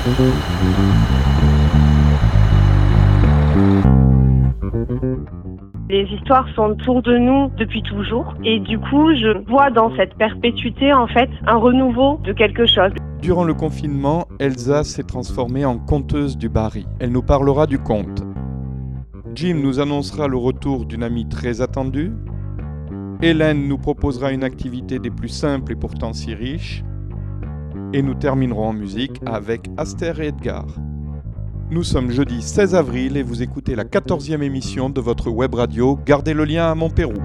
Les histoires sont autour de nous depuis toujours et du coup, je vois dans cette perpétuité en fait un renouveau de quelque chose. Durant le confinement, Elsa s'est transformée en conteuse du Barry. Elle nous parlera du conte. Jim nous annoncera le retour d'une amie très attendue. Hélène nous proposera une activité des plus simples et pourtant si riches. Et nous terminerons en musique avec Aster et Edgar. Nous sommes jeudi 16 avril et vous écoutez la 14e émission de votre web radio Gardez le lien à Montpérou.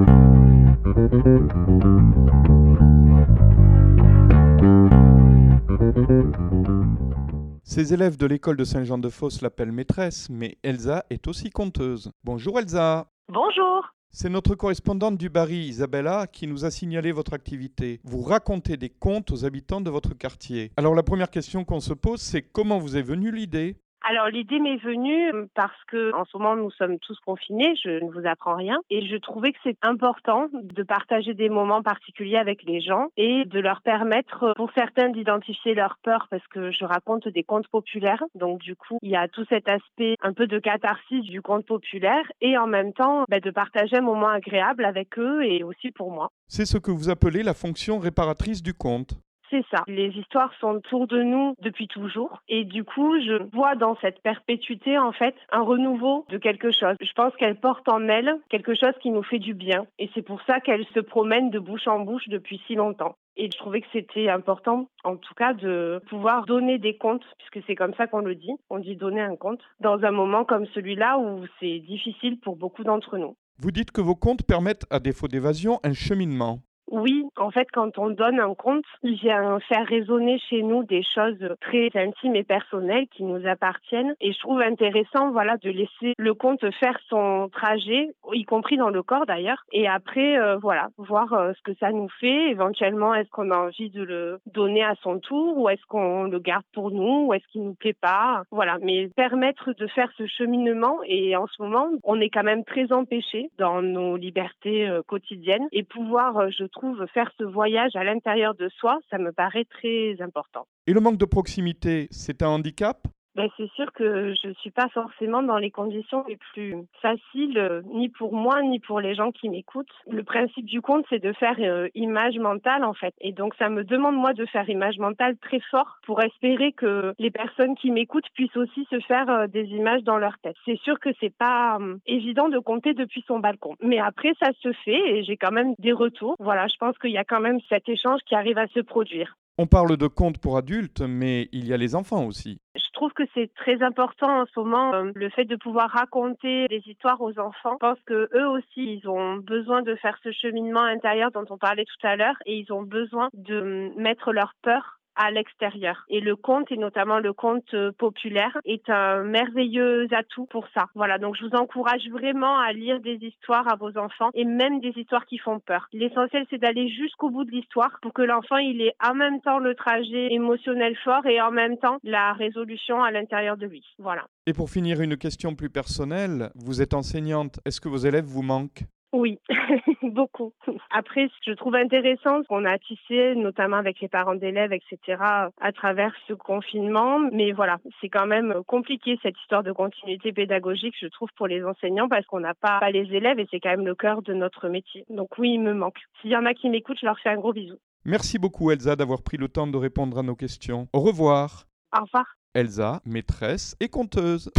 Ses élèves de l'école de Saint-Jean-de-Fosse l'appellent maîtresse, mais Elsa est aussi conteuse. Bonjour Elsa. Bonjour. C'est notre correspondante du Barry, Isabella, qui nous a signalé votre activité. Vous racontez des contes aux habitants de votre quartier. Alors la première question qu'on se pose, c'est comment vous est venue l'idée ? Alors l'idée m'est venue parce que en ce moment nous sommes tous confinés, je ne vous apprends rien, et je trouvais que c'est important de partager des moments particuliers avec les gens et de leur permettre pour certains d'identifier leurs peurs parce que je raconte des contes populaires, donc du coup il y a tout cet aspect un peu de catharsis du conte populaire et en même temps de partager un moment agréable avec eux et aussi pour moi. C'est ce que vous appelez la fonction réparatrice du conte. C'est ça. Les histoires sont autour de nous depuis toujours. Et du coup, je vois dans cette perpétuité, en fait, un renouveau de quelque chose. Je pense qu'elle porte en elle quelque chose qui nous fait du bien. Et c'est pour ça qu'elle se promène de bouche en bouche depuis si longtemps. Et je trouvais que c'était important, en tout cas, de pouvoir donner des contes, puisque c'est comme ça qu'on le dit. On dit donner un conte dans un moment comme celui-là où c'est difficile pour beaucoup d'entre nous. Vous dites que vos contes permettent, à défaut d'évasion, un cheminement. Oui, en fait, quand on donne un conte, il vient faire résonner chez nous des choses très intimes et personnelles qui nous appartiennent. Et je trouve intéressant, de laisser le conte faire son trajet, y compris dans le corps d'ailleurs. Et après, voir ce que ça nous fait. Éventuellement, est-ce qu'on a envie de le donner à son tour ou est-ce qu'on le garde pour nous ou est-ce qu'il nous plaît pas. Voilà, mais permettre de faire ce cheminement. Et en ce moment, on est quand même très empêchés dans nos libertés quotidiennes et pouvoir, je trouve, faire ce voyage à l'intérieur de soi, ça me paraît très important. Et le manque de proximité, c'est un handicap ? C'est sûr que je ne suis pas forcément dans les conditions les plus faciles, ni pour moi, ni pour les gens qui m'écoutent. Le principe du conte, c'est de faire image mentale, en fait. Et donc, ça me demande, moi, de faire image mentale très fort pour espérer que les personnes qui m'écoutent puissent aussi se faire des images dans leur tête. C'est sûr que c'est pas évident de conter depuis son balcon. Mais après, ça se fait et j'ai quand même des retours. Voilà, je pense qu'il y a quand même cet échange qui arrive à se produire. On parle de contes pour adultes, mais il y a les enfants aussi. Je trouve que c'est très important en ce moment, le fait de pouvoir raconter des histoires aux enfants. Je pense que eux aussi, ils ont besoin de faire ce cheminement intérieur dont on parlait tout à l'heure et ils ont besoin de mettre leur peur à l'extérieur. Et le conte, et notamment le conte populaire, est un merveilleux atout pour ça. Voilà, donc je vous encourage vraiment à lire des histoires à vos enfants et même des histoires qui font peur. L'essentiel, c'est d'aller jusqu'au bout de l'histoire pour que l'enfant, il ait en même temps le trajet émotionnel fort et en même temps la résolution à l'intérieur de lui. Voilà. Et pour finir, une question plus personnelle. Vous êtes enseignante. Est-ce que vos élèves vous manquent ? Oui, beaucoup. Après, je trouve intéressant ce qu'on a tissé, notamment avec les parents d'élèves, etc., à travers ce confinement. Mais voilà, c'est quand même compliqué cette histoire de continuité pédagogique, je trouve, pour les enseignants, parce qu'on n'a pas les élèves et c'est quand même le cœur de notre métier. Donc oui, il me manque. S'il y en a qui m'écoutent, je leur fais un gros bisou. Merci beaucoup Elsa d'avoir pris le temps de répondre à nos questions. Au revoir. Au revoir. Elsa, maîtresse et conteuse.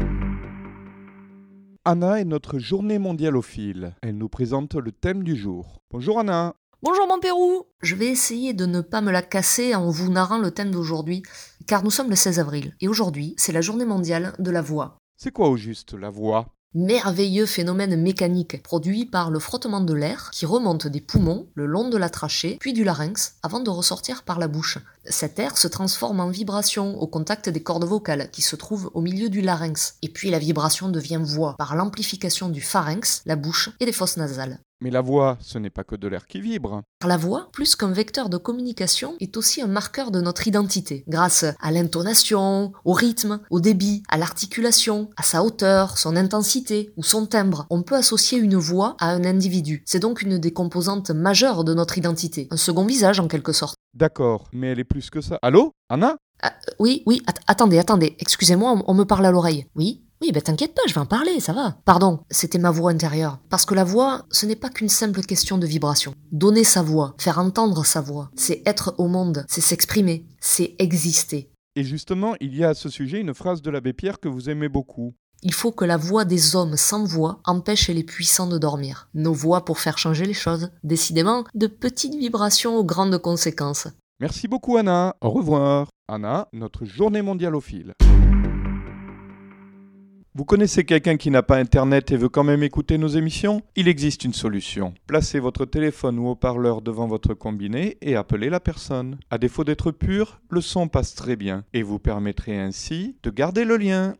Anna est notre journée mondiale au fil. Elle nous présente le thème du jour. Bonjour Anna. Bonjour Montpérou. Je vais essayer de ne pas me la casser en vous narrant le thème d'aujourd'hui, car nous sommes le 16 avril, et aujourd'hui, c'est la journée mondiale de la voix. C'est quoi au juste la voix ? Merveilleux phénomène mécanique produit par le frottement de l'air qui remonte des poumons le long de la trachée, puis du larynx, avant de ressortir par la bouche. Cet air se transforme en vibration au contact des cordes vocales qui se trouvent au milieu du larynx. Et puis la vibration devient voix par l'amplification du pharynx, la bouche et des fosses nasales. Mais la voix, ce n'est pas que de l'air qui vibre. La voix, plus qu'un vecteur de communication, est aussi un marqueur de notre identité, grâce à l'intonation, au rythme, au débit, à l'articulation, à sa hauteur, son intensité ou son timbre. On peut associer une voix à un individu. C'est donc une des composantes majeures de notre identité, un second visage en quelque sorte. D'accord, mais elle est plus que ça. Allô, Anna? Oui, attendez, excusez-moi, on me parle à l'oreille. Oui, t'inquiète pas, je vais en parler, ça va. Pardon, c'était ma voix intérieure. Parce que la voix, ce n'est pas qu'une simple question de vibration. Donner sa voix, faire entendre sa voix, c'est être au monde, c'est s'exprimer, c'est exister. Et justement, il y a à ce sujet une phrase de l'abbé Pierre que vous aimez beaucoup. Il faut que la voix des hommes sans voix empêche les puissants de dormir. Nos voix pour faire changer les choses. Décidément, de petites vibrations aux grandes conséquences. Merci beaucoup Anna, au revoir. Anna, notre journée mondiale au fil. Vous connaissez quelqu'un qui n'a pas internet et veut quand même écouter nos émissions? Il existe une solution. Placez votre téléphone ou haut-parleur devant votre combiné et appelez la personne. À défaut d'être pur, le son passe très bien et vous permettrez ainsi de garder le lien.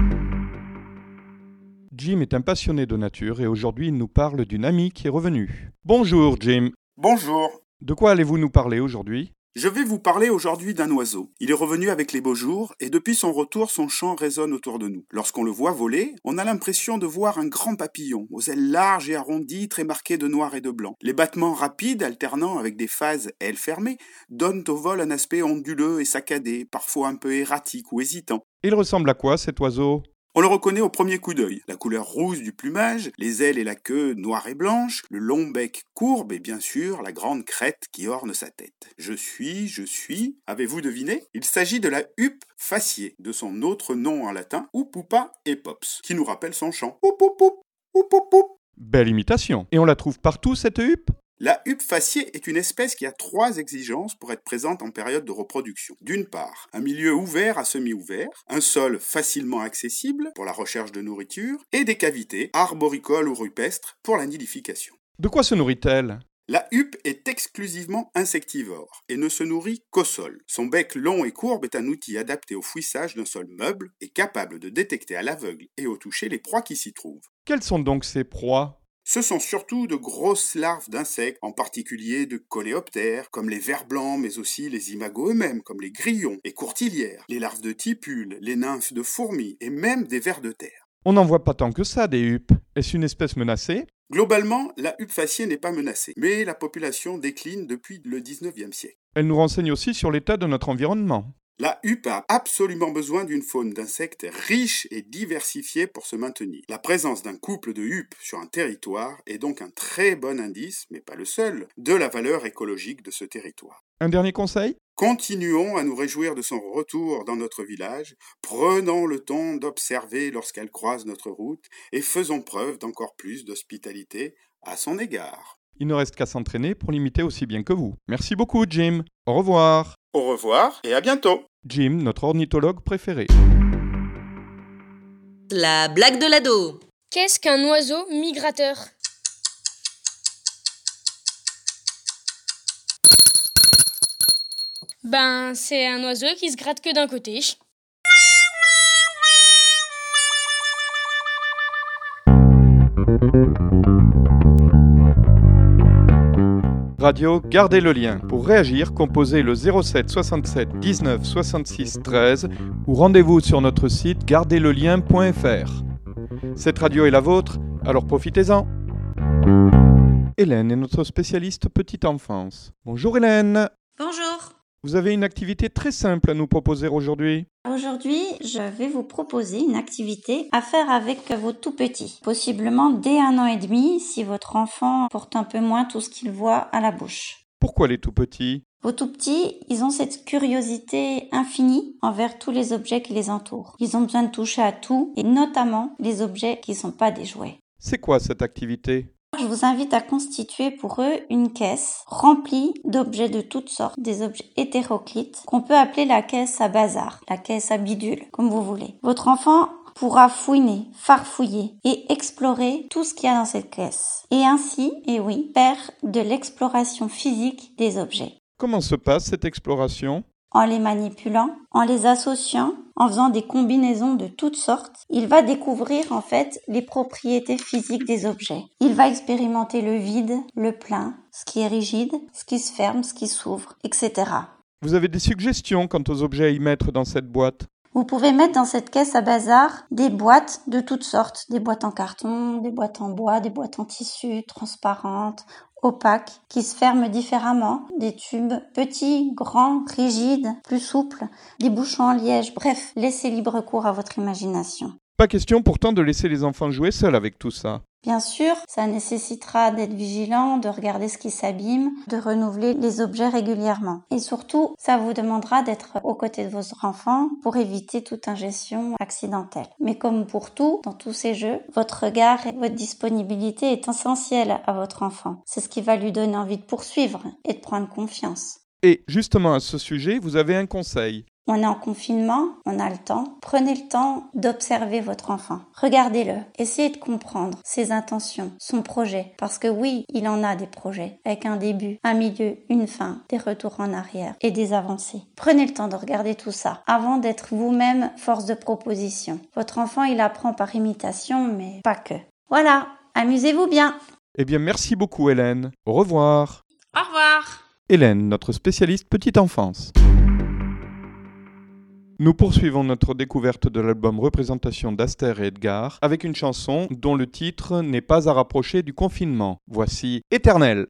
Jim est un passionné de nature et aujourd'hui il nous parle d'une amie qui est revenue. Bonjour Jim. Bonjour. De quoi allez-vous nous parler aujourd'hui? Je vais vous parler aujourd'hui d'un oiseau. Il est revenu avec les beaux jours et depuis son retour, son chant résonne autour de nous. Lorsqu'on le voit voler, on a l'impression de voir un grand papillon, aux ailes larges et arrondies, très marquées de noir et de blanc. Les battements rapides, alternant avec des phases ailes fermées, donnent au vol un aspect onduleux et saccadé, parfois un peu erratique ou hésitant. Il ressemble à quoi cet oiseau? On le reconnaît au premier coup d'œil. La couleur rouge du plumage, les ailes et la queue noires et blanches, le long bec courbe et bien sûr la grande crête qui orne sa tête. Je suis, avez-vous deviné? Il s'agit de la huppe faciée, de son autre nom en latin, Upupa epops, qui nous rappelle son chant. Oup, oup, oup, oup, oup, oup. Belle imitation. Et on la trouve partout cette huppe? La huppe faciée est une espèce qui a 3 exigences pour être présente en période de reproduction. D'une part, un milieu ouvert à semi-ouvert, un sol facilement accessible pour la recherche de nourriture, et des cavités, arboricoles ou rupestres, pour la nidification. De quoi se nourrit-elle? La huppe est exclusivement insectivore et ne se nourrit qu'au sol. Son bec long et courbe est un outil adapté au fouissage d'un sol meuble et capable de détecter à l'aveugle et au toucher les proies qui s'y trouvent. Quelles sont donc ces proies? Ce sont surtout de grosses larves d'insectes, en particulier de coléoptères, comme les vers blancs, mais aussi les imagos eux-mêmes, comme les grillons et courtilières, les larves de tipules, les nymphes de fourmis et même des vers de terre. On n'en voit pas tant que ça des huppes. Est-ce une espèce menacée? Globalement, la huppe faciée n'est pas menacée, mais la population décline depuis le 19e siècle. Elle nous renseigne aussi sur l'état de notre environnement. La huppe a absolument besoin d'une faune d'insectes riche et diversifiée pour se maintenir. La présence d'un couple de huppes sur un territoire est donc un très bon indice, mais pas le seul, de la valeur écologique de ce territoire. Un dernier conseil? Continuons à nous réjouir de son retour dans notre village, prenons le temps d'observer lorsqu'elle croise notre route et faisons preuve d'encore plus d'hospitalité à son égard. Il ne reste qu'à s'entraîner pour l'imiter aussi bien que vous. Merci beaucoup Jim. Au revoir. Au revoir et à bientôt. Jim, notre ornithologue préféré. La blague de l'ado. Qu'est-ce qu'un oiseau migrateur? C'est un oiseau qui se gratte que d'un côté. Radio, gardez le lien. Pour réagir, composez le 07 67 19 66 13 ou rendez-vous sur notre site gardelelien.fr. Cette radio est la vôtre, alors profitez-en. Hélène est notre spécialiste petite enfance. Bonjour Hélène. Bonjour. Vous avez une activité très simple à nous proposer aujourd'hui. Aujourd'hui, je vais vous proposer une activité à faire avec vos tout-petits, possiblement dès 1 an et demi si votre enfant porte un peu moins tout ce qu'il voit à la bouche. Pourquoi les tout-petits? Vos tout-petits, ils ont cette curiosité infinie envers tous les objets qui les entourent. Ils ont besoin de toucher à tout, et notamment les objets qui ne sont pas des jouets. C'est quoi cette activité? Je vous invite à constituer pour eux une caisse remplie d'objets de toutes sortes, des objets hétéroclites qu'on peut appeler la caisse à bazar, la caisse à bidule, comme vous voulez. Votre enfant pourra fouiner, farfouiller et explorer tout ce qu'il y a dans cette caisse. Et ainsi, faire de l'exploration physique des objets. Comment se passe cette exploration? En les manipulant, en les associant, en faisant des combinaisons de toutes sortes, il va découvrir en fait les propriétés physiques des objets. Il va expérimenter le vide, le plein, ce qui est rigide, ce qui se ferme, ce qui s'ouvre, etc. Vous avez des suggestions quant aux objets à y mettre dans cette boîte? Vous pouvez mettre dans cette caisse à bazar des boîtes de toutes sortes, des boîtes en carton, des boîtes en bois, des boîtes en tissu, transparentes, opaques qui se ferment différemment, des tubes petits, grands, rigides, plus souples, des bouchons en liège, bref, laissez libre cours à votre imagination. Pas question pourtant de laisser les enfants jouer seuls avec tout ça. Bien sûr, ça nécessitera d'être vigilant, de regarder ce qui s'abîme, de renouveler les objets régulièrement. Et surtout, ça vous demandera d'être aux côtés de votre enfant pour éviter toute ingestion accidentelle. Mais comme pour tout, dans tous ces jeux, votre regard et votre disponibilité est essentielle à votre enfant. C'est ce qui va lui donner envie de poursuivre et de prendre confiance. Et justement à ce sujet, vous avez un conseil. On est en confinement, on a le temps. Prenez le temps d'observer votre enfant. Regardez-le. Essayez de comprendre ses intentions, son projet. Parce que oui, il en a des projets. Avec un début, un milieu, une fin, des retours en arrière et des avancées. Prenez le temps de regarder tout ça avant d'être vous-même force de proposition. Votre enfant, il apprend par imitation, mais pas que. Voilà, amusez-vous bien. Eh bien, merci beaucoup Hélène. Au revoir. Au revoir. Hélène, notre spécialiste petite enfance. Nous poursuivons notre découverte de l'album Représentation d'Aster et Edgar avec une chanson dont le titre n'est pas à rapprocher du confinement. Voici Éternel.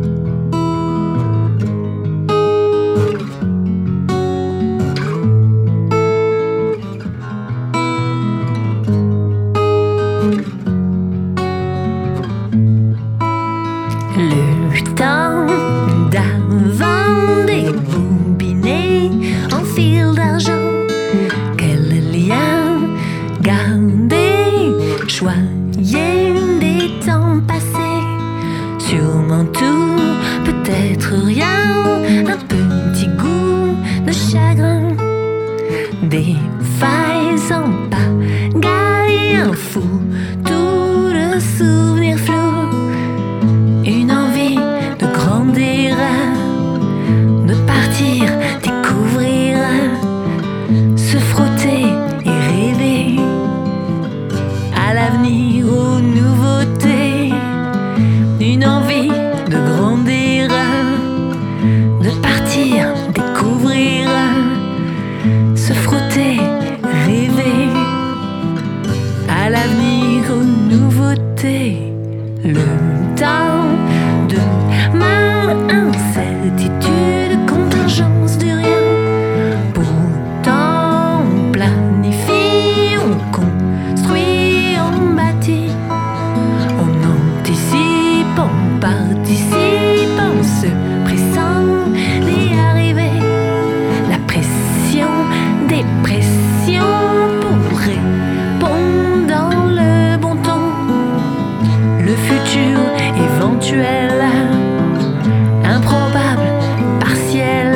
Le temps d'avant des bombinés en fil d'argent. Choyez des temps passés, sûrement tout, peut-être rien, un petit goût de chagrin, des failles en pagaille, un fou, tout le souvenir flou, une envie de grandir, de partir, découvrir, se frotter et rêver. À l'avenir, aux nouveautés, une envie de grandir, de partir, découvrir, se frotter, rêver. À l'avenir, aux nouveautés, le temps de ma incertitude, contingence de rien. Pourtant, on planifie, on construit, on bâtit, on anticipe, on participe, on se pressent d'y arriver. La pression des pressions pour répondre dans le bon ton. Le futur éventuel, improbable, partiel,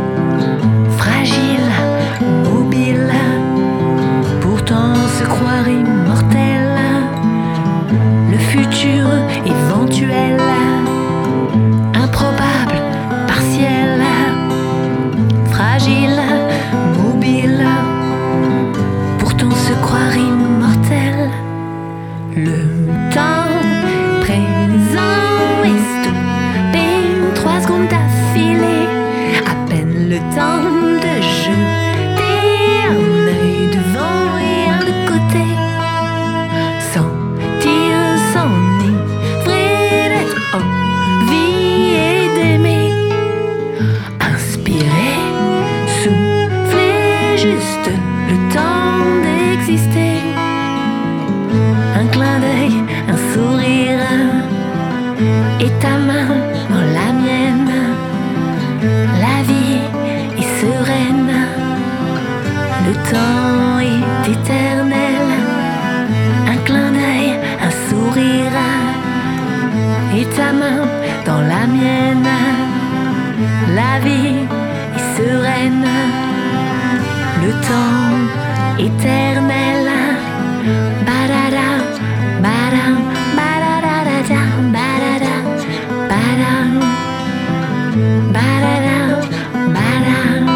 fragile, mobile, pourtant se croire immortel. Le futur éventuel, improbable, partiel, fragile, mobile, pourtant se croire immortel. Le temps présent est stoppé, 3 secondes d'affilée, à peine le temps de jeter un œil devant et un de côté, sentir, s'enivrer d'être en vie et d'aimer, inspirer, souffler, juste le temps d'exister. Un clin d'œil, un sourire, et ta main dans la mienne. La vie est sereine, le temps est éternel. Un clin d'œil, un sourire, et ta main dans la mienne. La vie est sereine, le temps éternel. Badada, badam, badadada, badada, badam, badada, badam.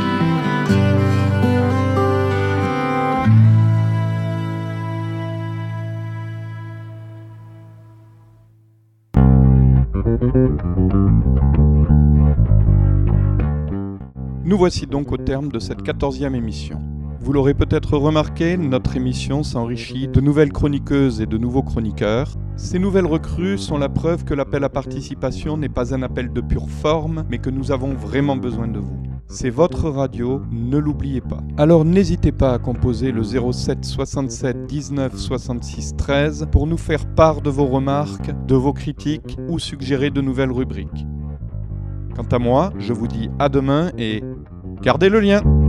Nous voici donc au terme de cette 14e émission. Vous l'aurez peut-être remarqué, notre émission s'enrichit de nouvelles chroniqueuses et de nouveaux chroniqueurs. Ces nouvelles recrues sont la preuve que l'appel à participation n'est pas un appel de pure forme, mais que nous avons vraiment besoin de vous. C'est votre radio, ne l'oubliez pas. Alors n'hésitez pas à composer le 07 67 19 66 13 pour nous faire part de vos remarques, de vos critiques ou suggérer de nouvelles rubriques. Quant à moi, je vous dis à demain et gardez le lien!